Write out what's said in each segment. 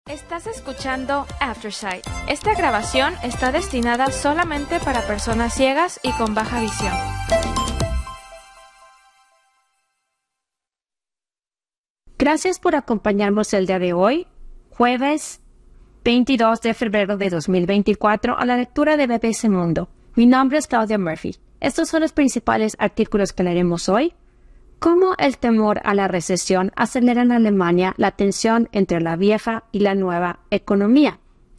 Estás escuchando Aftersight. Esta grabación está destinada solamente para personas ciegas y con baja visión. Gracias por acompañarnos el día de hoy, jueves 22 de febrero de 2024, a la lectura de BBC Mundo. Mi nombre es Claudia Murphy. Estos son los principales artículos que leeremos hoy. ¿Cómo el temor a la recesión acelera en Alemania la tensión entre la vieja y la nueva economía?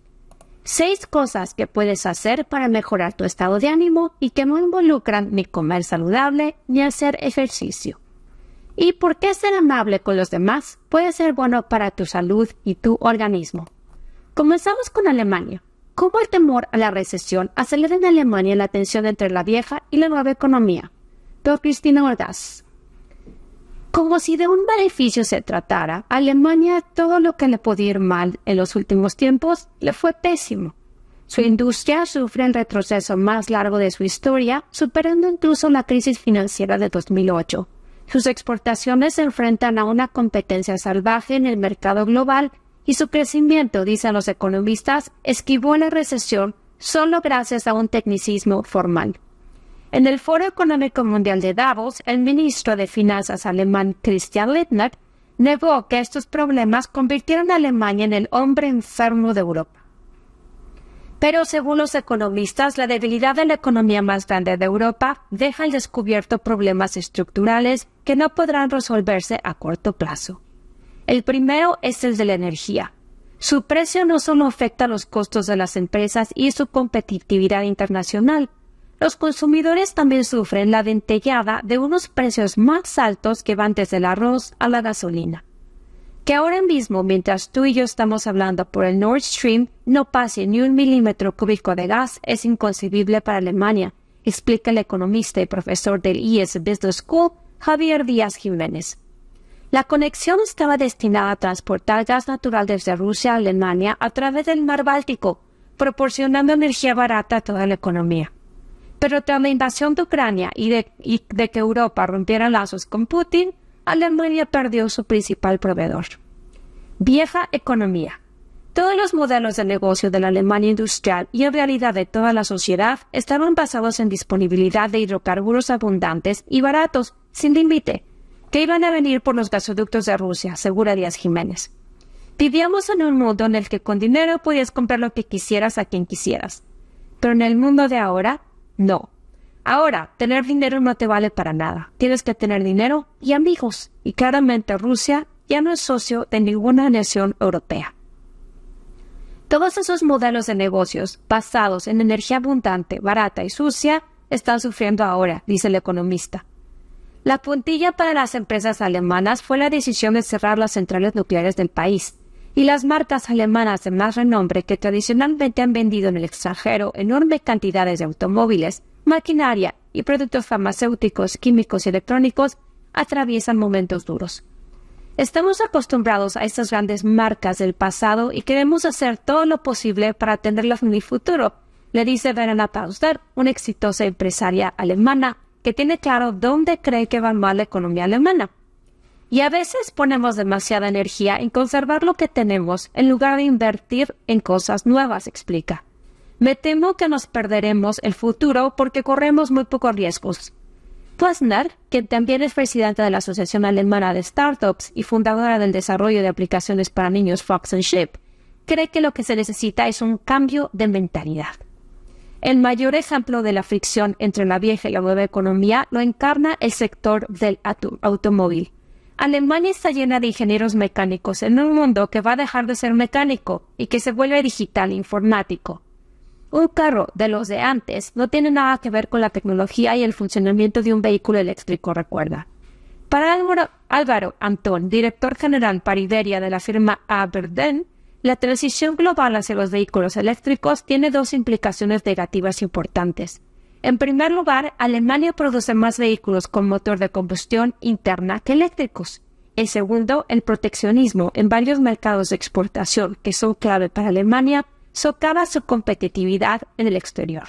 6 cosas que puedes hacer para mejorar tu estado de ánimo y que no involucran ni comer saludable ni hacer ejercicio. ¿Y por qué ser amable con los demás puede ser bueno para tu salud y tu organismo? Comenzamos con Alemania. ¿Cómo el temor a la recesión acelera en Alemania la tensión entre la vieja y la nueva economía? Por Cristina Ordaz. Como si de un beneficio se tratara, a Alemania todo lo que le podía ir mal en los últimos tiempos le fue pésimo. Su industria sufre el retroceso más largo de su historia, superando incluso la crisis financiera de 2008. Sus exportaciones se enfrentan a una competencia salvaje en el mercado global y su crecimiento, dicen los economistas, esquivó la recesión solo gracias a un tecnicismo formal. En el Foro Económico Mundial de Davos, el ministro de Finanzas alemán Christian Lindner negó que estos problemas convirtieron a Alemania en el hombre enfermo de Europa. Pero según los economistas, la debilidad de la economía más grande de Europa deja al descubierto problemas estructurales que no podrán resolverse a corto plazo. El primero es el de la energía. Su precio no solo afecta los costos de las empresas y su competitividad internacional. Los consumidores también sufren la dentellada de unos precios más altos que van desde el arroz a la gasolina. Que ahora mismo, mientras tú y yo estamos hablando por el Nord Stream, no pase ni 1 milímetro cúbico de gas es inconcebible para Alemania, explica el economista y profesor del IES Business School, Javier Díaz Jiménez. La conexión estaba destinada a transportar gas natural desde Rusia a Alemania a través del mar Báltico, proporcionando energía barata a toda la economía. Pero tras la invasión de Ucrania y de que Europa rompiera lazos con Putin, Alemania perdió su principal proveedor. Vieja economía. Todos los modelos de negocio de la Alemania industrial y en realidad de toda la sociedad estaban basados en disponibilidad de hidrocarburos abundantes y baratos, sin límite, que iban a venir por los gasoductos de Rusia, asegura Díaz Jiménez. Vivíamos en un mundo en el que con dinero podías comprar lo que quisieras a quien quisieras. Pero en el mundo de ahora, no. Ahora, tener dinero no te vale para nada. Tienes que tener dinero y amigos. Y claramente Rusia ya no es socio de ninguna nación europea. Todos esos modelos de negocios basados en energía abundante, barata y sucia están sufriendo ahora, dice el economista. La puntilla para las empresas alemanas fue la decisión de cerrar las centrales nucleares del país. Y las marcas alemanas de más renombre que tradicionalmente han vendido en el extranjero enormes cantidades de automóviles, maquinaria y productos farmacéuticos, químicos y electrónicos atraviesan momentos duros. Estamos acostumbrados a estas grandes marcas del pasado y queremos hacer todo lo posible para atenderlas en el futuro, le dice Verena Pauster, una exitosa empresaria alemana que tiene claro dónde cree que va mal la economía alemana. Y a veces ponemos demasiada energía en conservar lo que tenemos en lugar de invertir en cosas nuevas, explica. Me temo que nos perderemos el futuro porque corremos muy pocos riesgos. Pössner, quien también es presidenta de la Asociación Alemana de Startups y fundadora del desarrollo de aplicaciones para niños Fox and Sheep, cree que lo que se necesita es un cambio de mentalidad. El mayor ejemplo de la fricción entre la vieja y la nueva economía lo encarna el sector del automóvil. Alemania está llena de ingenieros mecánicos en un mundo que va a dejar de ser mecánico y que se vuelve digital e informático. Un carro de los de antes no tiene nada que ver con la tecnología y el funcionamiento de un vehículo eléctrico, recuerda. Para Álvaro Antón, director general para Iberia de la firma Aberdeen, la transición global hacia los vehículos eléctricos tiene 2 implicaciones negativas importantes. En primer lugar, Alemania produce más vehículos con motor de combustión interna que eléctricos. En segundo, el proteccionismo en varios mercados de exportación que son clave para Alemania socava su competitividad en el exterior.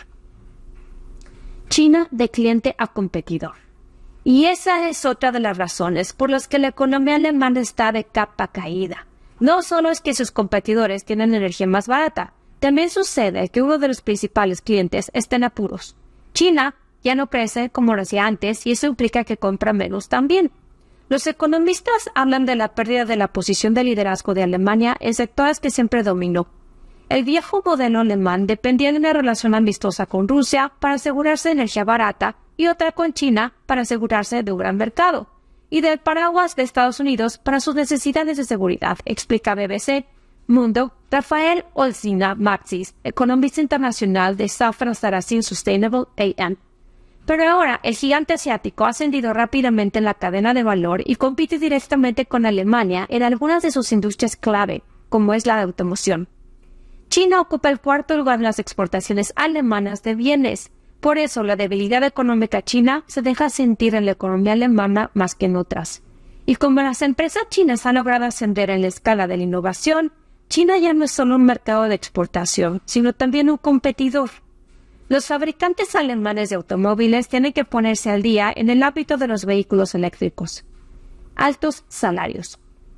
China de cliente a competidor. Y esa es otra de las razones por las que la economía alemana está de capa caída. No solo es que sus competidores tienen energía más barata, también sucede que uno de los principales clientes está en apuros. China ya no crece como lo hacía antes y eso implica que compra menos también. Los economistas hablan de la pérdida de la posición de liderazgo de Alemania en sectores que siempre dominó. El viejo modelo alemán dependía de una relación amistosa con Rusia para asegurarse de energía barata y otra con China para asegurarse de un gran mercado, y del paraguas de Estados Unidos para sus necesidades de seguridad, explica BBC Mundo Rafael Olsina Maxis, economista internacional de Safran Saracen Sustainable AM. Pero ahora el gigante asiático ha ascendido rápidamente en la cadena de valor y compite directamente con Alemania en algunas de sus industrias clave, como es la de automoción. China ocupa el cuarto lugar en las exportaciones alemanas de bienes. Por eso la debilidad económica china se deja sentir en la economía alemana más que en otras. Y como las empresas chinas han logrado ascender en la escala de la innovación, China ya no es solo un mercado de exportación, sino también un competidor. Los fabricantes alemanes de automóviles tienen que ponerse al día en el ámbito de los vehículos eléctricos. Altos salarios.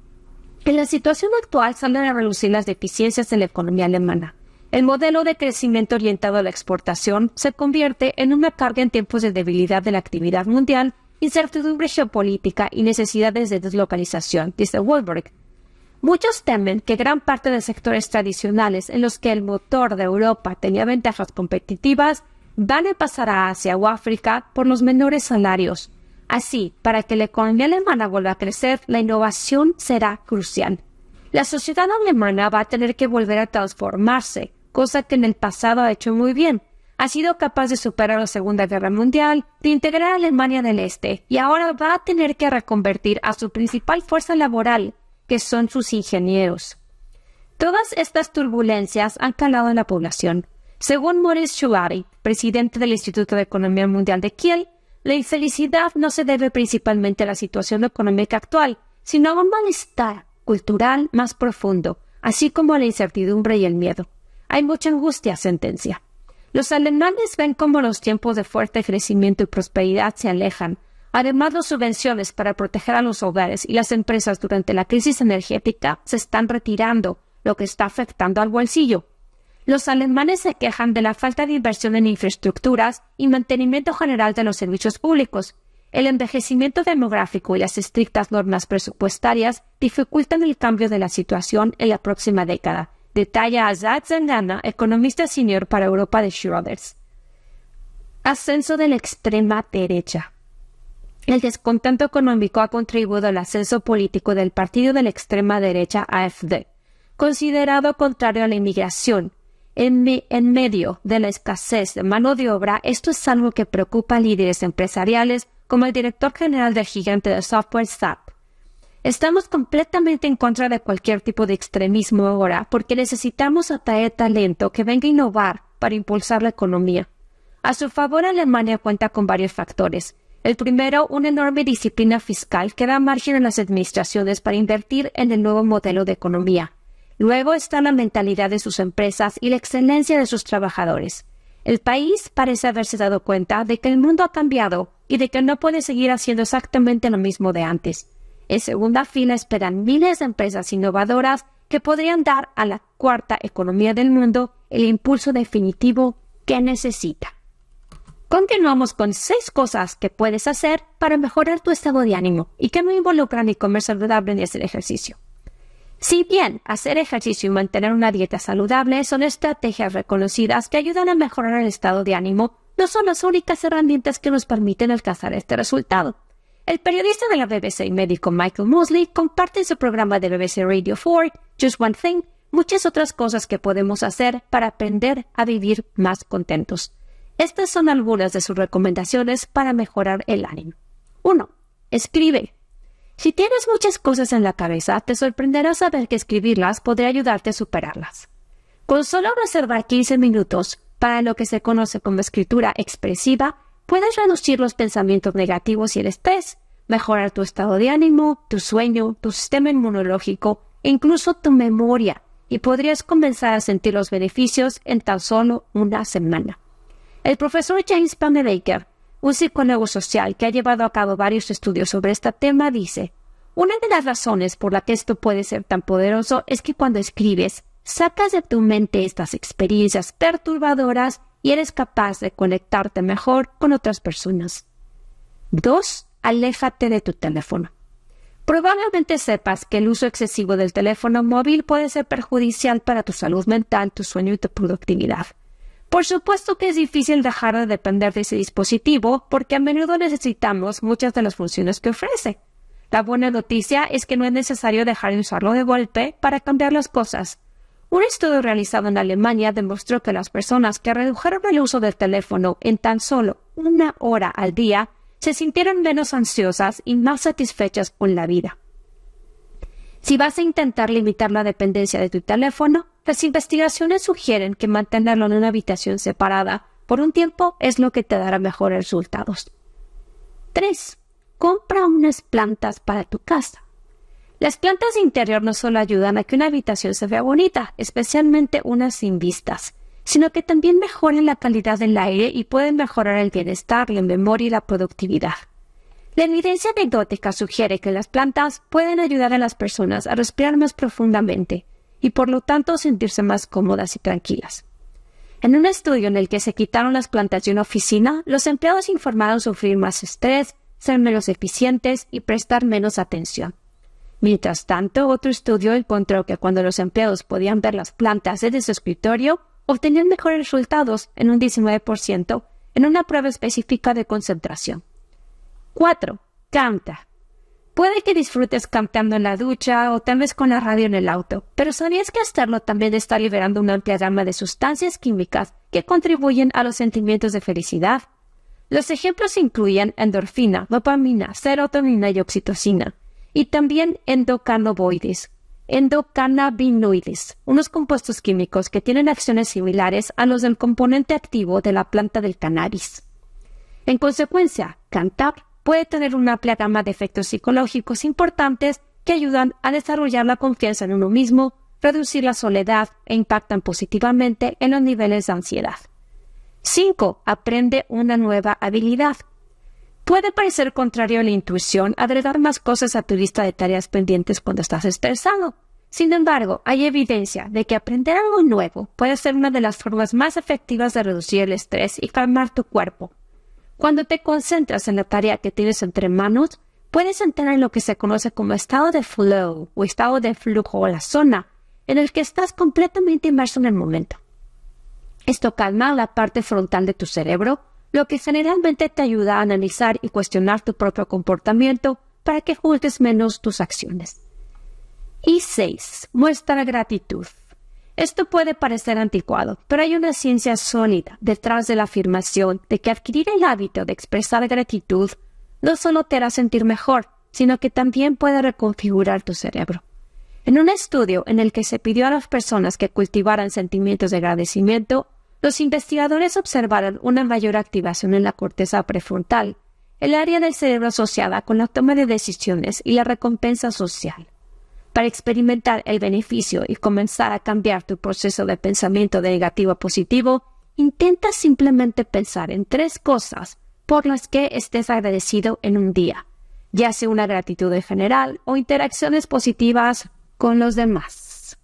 En la situación actual salen a relucir las deficiencias de la economía alemana. El modelo de crecimiento orientado a la exportación se convierte en una carga en tiempos de debilidad de la actividad mundial, incertidumbre geopolítica y necesidades de deslocalización, dice Wolberg. Muchos temen que gran parte de sectores tradicionales en los que el motor de Europa tenía ventajas competitivas van a pasar a Asia o África por los menores salarios. Así, para que la economía alemana vuelva a crecer, la innovación será crucial. La sociedad alemana va a tener que volver a transformarse, cosa que en el pasado ha hecho muy bien. Ha sido capaz de superar la Segunda Guerra Mundial, de integrar a Alemania del Este, y ahora va a tener que reconvertir a su principal fuerza laboral, que son sus ingenieros. Todas estas turbulencias han calado en la población. Según Maurice Schuari, presidente del Instituto de Economía Mundial de Kiel, la infelicidad no se debe principalmente a la situación económica actual, sino a un malestar cultural más profundo, así como a la incertidumbre y el miedo. Hay mucha angustia, sentencia. Los alemanes ven cómo los tiempos de fuerte crecimiento y prosperidad se alejan. Además, las subvenciones para proteger a los hogares y las empresas durante la crisis energética se están retirando, lo que está afectando al bolsillo. Los alemanes se quejan de la falta de inversión en infraestructuras y mantenimiento general de los servicios públicos. El envejecimiento demográfico y las estrictas normas presupuestarias dificultan el cambio de la situación en la próxima década, detalla Azad Zangana, economista senior para Europa de Schroders. Ascenso de la extrema derecha. El descontento económico ha contribuido al ascenso político del partido de la extrema derecha AfD, considerado contrario a la inmigración. En medio de la escasez de mano de obra, esto es algo que preocupa a líderes empresariales como el director general del gigante de software SAP. Estamos completamente en contra de cualquier tipo de extremismo ahora porque necesitamos atraer talento que venga a innovar para impulsar la economía. A su favor, Alemania cuenta con varios factores. El primero, una enorme disciplina fiscal que da margen a las administraciones para invertir en el nuevo modelo de economía. Luego está la mentalidad de sus empresas y la excelencia de sus trabajadores. El país parece haberse dado cuenta de que el mundo ha cambiado y de que no puede seguir haciendo exactamente lo mismo de antes. En segunda fila esperan miles de empresas innovadoras que podrían dar a la cuarta economía del mundo el impulso definitivo que necesita. Continuamos con 6 cosas que puedes hacer para mejorar tu estado de ánimo y que no involucran ni comer saludable ni hacer ejercicio. Si bien hacer ejercicio y mantener una dieta saludable son estrategias reconocidas que ayudan a mejorar el estado de ánimo, no son las únicas herramientas que nos permiten alcanzar este resultado. El periodista de la BBC y médico Michael Mosley comparte en su programa de BBC Radio 4, Just One Thing, muchas otras cosas que podemos hacer para aprender a vivir más contentos. Estas son algunas de sus recomendaciones para mejorar el ánimo. 1. Escribe. Si tienes muchas cosas en la cabeza, te sorprenderá saber que escribirlas podría ayudarte a superarlas. Con solo reservar 15 minutos para lo que se conoce como escritura expresiva, puedes reducir los pensamientos negativos y el estrés, mejorar tu estado de ánimo, tu sueño, tu sistema inmunológico e incluso tu memoria, y podrías comenzar a sentir los beneficios en tan solo una semana. El profesor James Panabaker, un psicólogo social que ha llevado a cabo varios estudios sobre este tema, dice: Una de las razones por la que esto puede ser tan poderoso es que cuando escribes, sacas de tu mente estas experiencias perturbadoras y eres capaz de conectarte mejor con otras personas. 2. Aléjate de tu teléfono. Probablemente sepas que el uso excesivo del teléfono móvil puede ser perjudicial para tu salud mental, tu sueño y tu productividad. Por supuesto que es difícil dejar de depender de ese dispositivo porque a menudo necesitamos muchas de las funciones que ofrece. La buena noticia es que no es necesario dejar de usarlo de golpe para cambiar las cosas. Un estudio realizado en Alemania demostró que las personas que redujeron el uso del teléfono en tan solo 1 hora al día se sintieron menos ansiosas y más satisfechas con la vida. Si vas a intentar limitar la dependencia de tu teléfono, las investigaciones sugieren que mantenerlo en una habitación separada por un tiempo es lo que te dará mejores resultados. 3. Compra unas plantas para tu casa. Las plantas de interior no solo ayudan a que una habitación se vea bonita, especialmente unas sin vistas, sino que también mejoran la calidad del aire y pueden mejorar el bienestar, la memoria y la productividad. La evidencia anecdótica sugiere que las plantas pueden ayudar a las personas a respirar más profundamente y por lo tanto sentirse más cómodas y tranquilas. En un estudio en el que se quitaron las plantas de una oficina, los empleados informaron sufrir más estrés, ser menos eficientes y prestar menos atención. Mientras tanto, otro estudio encontró que cuando los empleados podían ver las plantas desde su escritorio, obtenían mejores resultados en un 19% en una prueba específica de concentración. 4. Canta. Puede que disfrutes cantando en la ducha o tal vez con la radio en el auto, pero ¿sabías que hacerlo también está liberando una amplia gama de sustancias químicas que contribuyen a los sentimientos de felicidad? Los ejemplos incluyen endorfina, dopamina, serotonina y oxitocina, y también endocannabinoides, unos compuestos químicos que tienen acciones similares a los del componente activo de la planta del cannabis. En consecuencia, cantar puede tener una amplia gama de efectos psicológicos importantes que ayudan a desarrollar la confianza en uno mismo, reducir la soledad e impactan positivamente en los niveles de ansiedad. 5. Aprende una nueva habilidad. Puede parecer contrario a la intuición agregar más cosas a tu lista de tareas pendientes cuando estás estresado. Sin embargo, hay evidencia de que aprender algo nuevo puede ser una de las formas más efectivas de reducir el estrés y calmar tu cuerpo. Cuando te concentras en la tarea que tienes entre manos, puedes entrar en lo que se conoce como estado de flow o estado de flujo o la zona en el que estás completamente inmerso en el momento. Esto calma la parte frontal de tu cerebro, lo que generalmente te ayuda a analizar y cuestionar tu propio comportamiento para que juzgues menos tus acciones. Y 6. Muestra gratitud. Esto puede parecer anticuado, pero hay una ciencia sólida detrás de la afirmación de que adquirir el hábito de expresar gratitud no solo te hará sentir mejor, sino que también puede reconfigurar tu cerebro. En un estudio en el que se pidió a las personas que cultivaran sentimientos de agradecimiento, los investigadores observaron una mayor activación en la corteza prefrontal, el área del cerebro asociada con la toma de decisiones y la recompensa social. Para experimentar el beneficio y comenzar a cambiar tu proceso de pensamiento de negativo a positivo, intenta simplemente pensar en 3 cosas por las que estés agradecido en un día, ya sea una gratitud en general o interacciones positivas con los demás.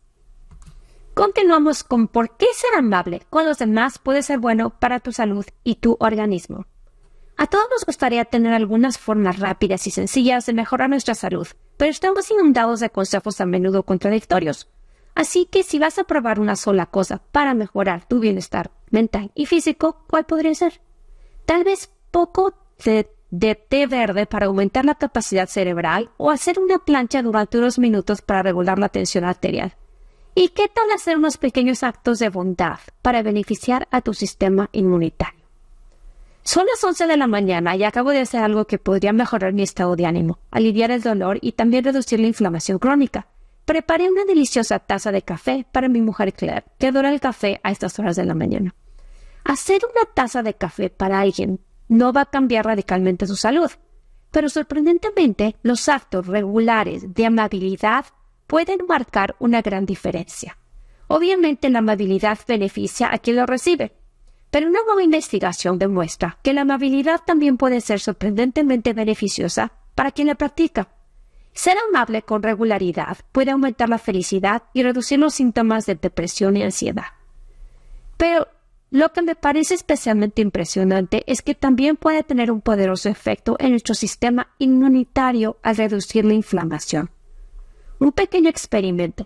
Continuamos con por qué ser amable con los demás puede ser bueno para tu salud y tu organismo. A todos nos gustaría tener algunas formas rápidas y sencillas de mejorar nuestra salud, pero estamos inundados de consejos a menudo contradictorios. Así que si vas a probar una sola cosa para mejorar tu bienestar mental y físico, ¿cuál podría ser? Tal vez poco de té verde para aumentar la capacidad cerebral o hacer una plancha durante unos minutos para regular la tensión arterial. ¿Y qué tal hacer unos pequeños actos de bondad para beneficiar a tu sistema inmunitario? Son las 11 de la mañana y acabo de hacer algo que podría mejorar mi estado de ánimo, aliviar el dolor y también reducir la inflamación crónica. Preparé una deliciosa taza de café para mi mujer Claire, que adora el café a estas horas de la mañana. Hacer una taza de café para alguien no va a cambiar radicalmente su salud, pero sorprendentemente los actos regulares de amabilidad pueden marcar una gran diferencia. Obviamente la amabilidad beneficia a quien lo recibe, pero una nueva investigación demuestra que la amabilidad también puede ser sorprendentemente beneficiosa para quien la practica. Ser amable con regularidad puede aumentar la felicidad y reducir los síntomas de depresión y ansiedad. Pero lo que me parece especialmente impresionante es que también puede tener un poderoso efecto en nuestro sistema inmunitario al reducir la inflamación. Un pequeño experimento.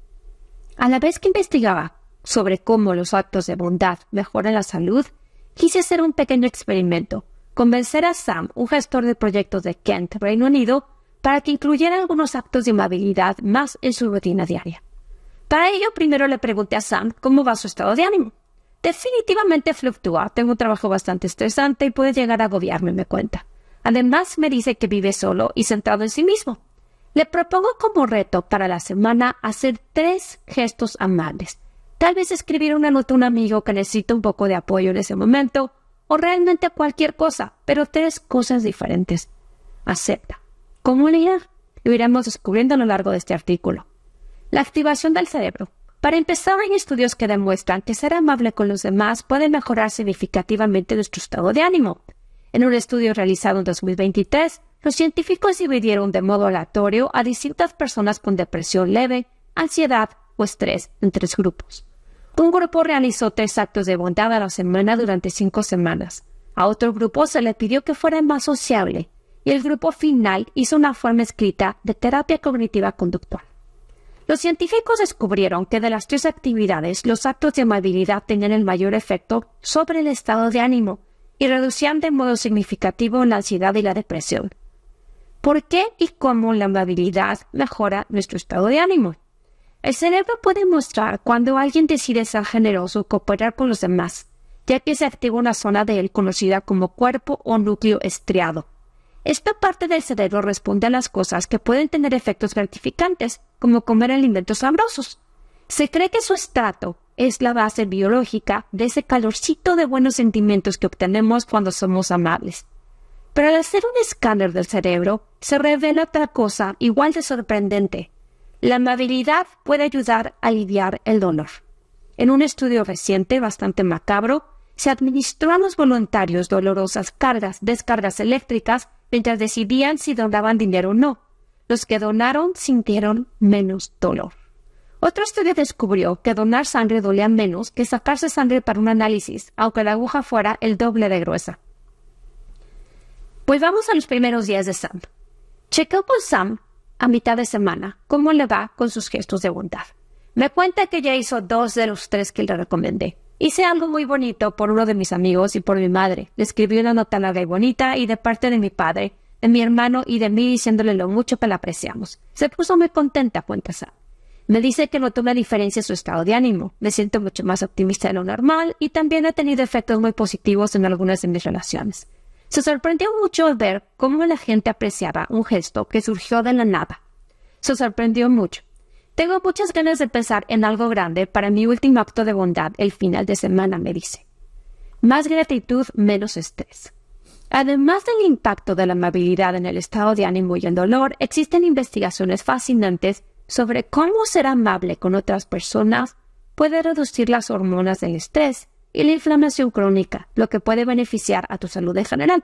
A la vez que investigaba sobre cómo los actos de bondad mejoran la salud, quise hacer un pequeño experimento, convencer a Sam, un gestor de proyectos de Kent, Reino Unido, para que incluyera algunos actos de amabilidad más en su rutina diaria. Para ello, primero le pregunté a Sam cómo va su estado de ánimo. Definitivamente fluctúa, tengo un trabajo bastante estresante y puede llegar a agobiarme, me cuenta. Además, me dice que vive solo y centrado en sí mismo. Le propongo como reto para la semana hacer 3 gestos amables. Tal vez escribir una nota a un amigo que necesita un poco de apoyo en ese momento, o realmente cualquier cosa, pero 3 cosas diferentes. Acepta. ¿Cómo le irá? Lo iremos descubriendo a lo largo de este artículo. La activación del cerebro. Para empezar, hay estudios que demuestran que ser amable con los demás puede mejorar significativamente nuestro estado de ánimo. En un estudio realizado en 2023, los científicos dividieron de modo aleatorio a distintas personas con depresión leve, ansiedad o estrés en 3 grupos. Un grupo realizó 3 actos de bondad a la semana durante 5 semanas. A otro grupo se le pidió que fuera más sociable y el grupo final hizo una forma escrita de terapia cognitiva conductual. Los científicos descubrieron que de las 3 actividades, los actos de amabilidad tenían el mayor efecto sobre el estado de ánimo y reducían de modo significativo la ansiedad y la depresión. ¿Por qué y cómo la amabilidad mejora nuestro estado de ánimo? El cerebro puede mostrar cuando alguien decide ser generoso o cooperar con los demás, ya que se activa una zona de él conocida como cuerpo o núcleo estriado. Esta parte del cerebro responde a las cosas que pueden tener efectos gratificantes, como comer alimentos sabrosos. Se cree que su estrato es la base biológica de ese calorcito de buenos sentimientos que obtenemos cuando somos amables. Pero al hacer un escáner del cerebro, se revela otra cosa igual de sorprendente. La amabilidad puede ayudar a aliviar el dolor. En un estudio reciente, bastante macabro, se administró a los voluntarios dolorosas descargas eléctricas mientras decidían si donaban dinero o no. Los que donaron sintieron menos dolor. Otro estudio descubrió que donar sangre dolía menos que sacarse sangre para un análisis, aunque la aguja fuera el doble de gruesa. Pues vamos a los primeros días de Sam. Chequeo con Sam a mitad de semana cómo le va con sus gestos de bondad. Me cuenta que ya hizo 2 de los 3 que le recomendé. Hice algo muy bonito por uno de mis amigos y por mi madre. Le escribí una nota larga y bonita y de parte de mi padre, de mi hermano y de mí diciéndole lo mucho que la apreciamos. Se puso muy contenta, cuenta Sam. Me dice que notó una diferencia en su estado de ánimo. Me siento mucho más optimista de lo normal y también ha tenido efectos muy positivos en algunas de mis relaciones. Se sorprendió mucho al ver cómo la gente apreciaba un gesto que surgió de la nada. Se sorprendió mucho. Tengo muchas ganas de pensar en algo grande para mi último acto de bondad el final de semana, me dice. Más gratitud, menos estrés. Además del impacto de la amabilidad en el estado de ánimo y el dolor, existen investigaciones fascinantes sobre cómo ser amable con otras personas puede reducir las hormonas del estrés y la inflamación crónica, lo que puede beneficiar a tu salud en general.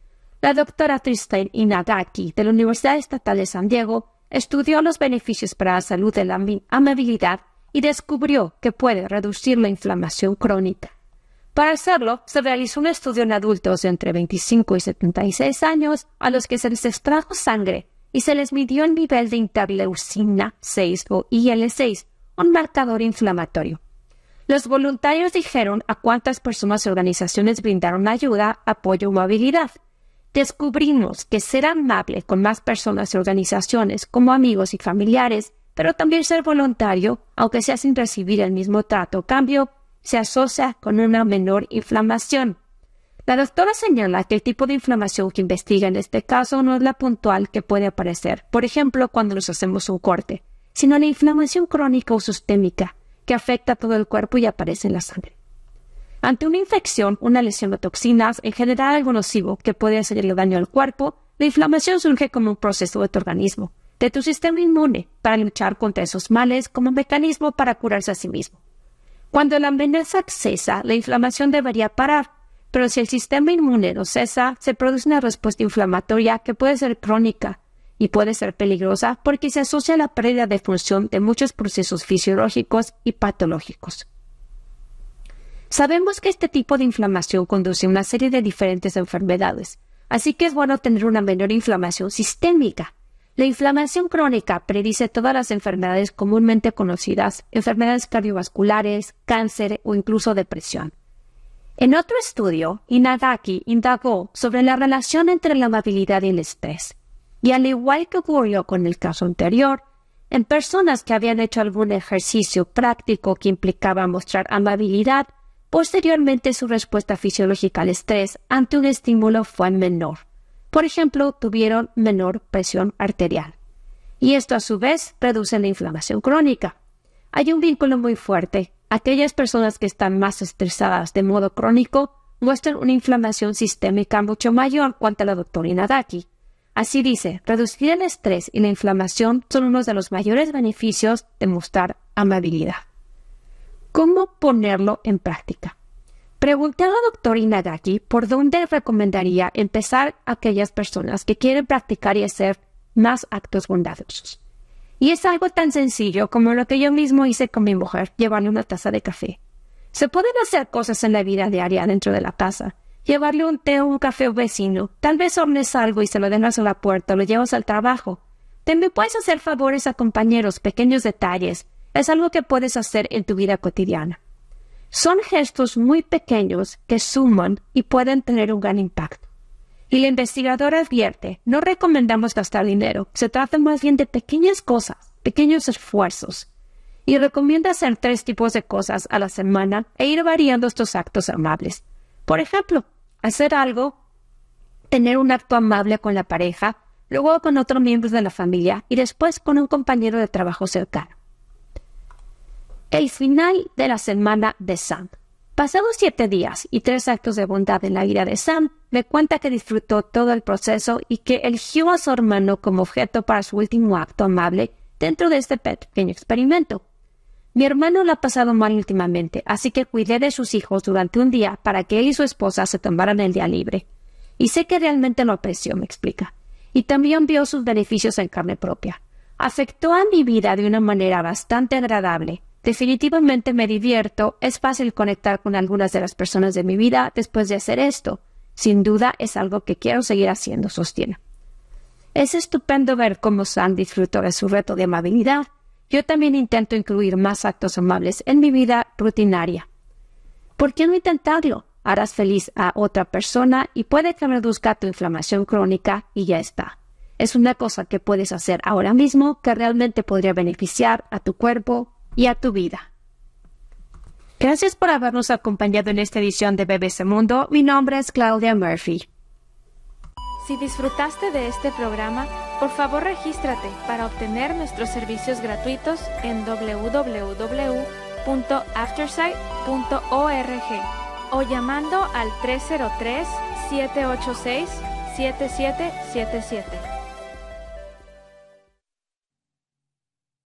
La doctora Tristan Inagaki de la Universidad Estatal de San Diego estudió los beneficios para la salud de la amabilidad y descubrió que puede reducir la inflamación crónica. Para hacerlo, se realizó un estudio en adultos de entre 25 y 76 años a los que se les extrajo sangre y se les midió el nivel de interleucina 6 o IL-6, un marcador inflamatorio. Los voluntarios dijeron a cuántas personas y organizaciones brindaron ayuda, apoyo o amabilidad. Descubrimos que ser amable con más personas y organizaciones como amigos y familiares, pero también ser voluntario, aunque sea sin recibir el mismo trato o cambio, se asocia con una menor inflamación. La doctora señala que el tipo de inflamación que investiga en este caso no es la puntual que puede aparecer, por ejemplo, cuando nos hacemos un corte, sino la inflamación crónica o sistémica, que afecta a todo el cuerpo y aparece en la sangre. Ante una infección, una lesión o toxinas, en general algo nocivo que puede hacerle daño al cuerpo, la inflamación surge como un proceso de tu organismo, de tu sistema inmune, para luchar contra esos males como un mecanismo para curarse a sí mismo. Cuando la amenaza cesa, la inflamación debería parar, pero si el sistema inmune no cesa, se produce una respuesta inflamatoria que puede ser crónica, y puede ser peligrosa porque se asocia a la pérdida de función de muchos procesos fisiológicos y patológicos. Sabemos que este tipo de inflamación conduce a una serie de diferentes enfermedades, así que es bueno tener una menor inflamación sistémica. La inflamación crónica predice todas las enfermedades comúnmente conocidas, enfermedades cardiovasculares, cáncer o incluso depresión. En otro estudio, Inagaki indagó sobre la relación entre la amabilidad y el estrés. Y al igual que ocurrió con el caso anterior, en personas que habían hecho algún ejercicio práctico que implicaba mostrar amabilidad, posteriormente su respuesta fisiológica al estrés ante un estímulo fue menor. Por ejemplo, tuvieron menor presión arterial. Y esto a su vez reduce la inflamación crónica. Hay un vínculo muy fuerte. Aquellas personas que están más estresadas de modo crónico muestran una inflamación sistémica mucho mayor, cuenta la doctora Inagaki. Así dice, reducir el estrés y la inflamación son uno de los mayores beneficios de mostrar amabilidad. ¿Cómo ponerlo en práctica? Pregunté a la doctora Inagaki por dónde recomendaría empezar a aquellas personas que quieren practicar y hacer más actos bondadosos. Y es algo tan sencillo como lo que yo mismo hice con mi mujer, llevarle una taza de café. Se pueden hacer cosas en la vida diaria dentro de la casa. Llevarle un té o un café a un vecino. Tal vez hornees algo y se lo dejas a la puerta o lo llevas al trabajo. También puedes hacer favores a compañeros, pequeños detalles. Es algo que puedes hacer en tu vida cotidiana. Son gestos muy pequeños que suman y pueden tener un gran impacto. Y la investigadora advierte, no recomendamos gastar dinero, se trata más bien de pequeñas cosas, pequeños esfuerzos. Y recomienda hacer 3 tipos de cosas a la semana e ir variando estos actos amables. Por ejemplo, hacer algo, tener un acto amable con la pareja, luego con otros miembros de la familia y después con un compañero de trabajo cercano. El final de la semana de Sam. Pasados 7 días y 3 actos de bondad en la vida de Sam, me cuenta que disfrutó todo el proceso y que eligió a su hermano como objeto para su último acto amable dentro de este pequeño experimento. Mi hermano lo ha pasado mal últimamente, así que cuidé de sus hijos durante un día para que él y su esposa se tomaran el día libre. Y sé que realmente lo apreció, me explica. Y también vio sus beneficios en carne propia. Afectó a mi vida de una manera bastante agradable. Definitivamente me divierto, es fácil conectar con algunas de las personas de mi vida después de hacer esto. Sin duda es algo que quiero seguir haciendo, sostiene. Es estupendo ver cómo Sam disfrutó de su reto de amabilidad. Yo también intento incluir más actos amables en mi vida rutinaria. ¿Por qué no intentarlo? Harás feliz a otra persona y puede que reduzca tu inflamación crónica y ya está. Es una cosa que puedes hacer ahora mismo que realmente podría beneficiar a tu cuerpo y a tu vida. Gracias por habernos acompañado en esta edición de BBC Mundo. Mi nombre es Claudia Murphy. Si disfrutaste de este programa, por favor regístrate para obtener nuestros servicios gratuitos en www.aftersight.org o llamando al 303-786-7777.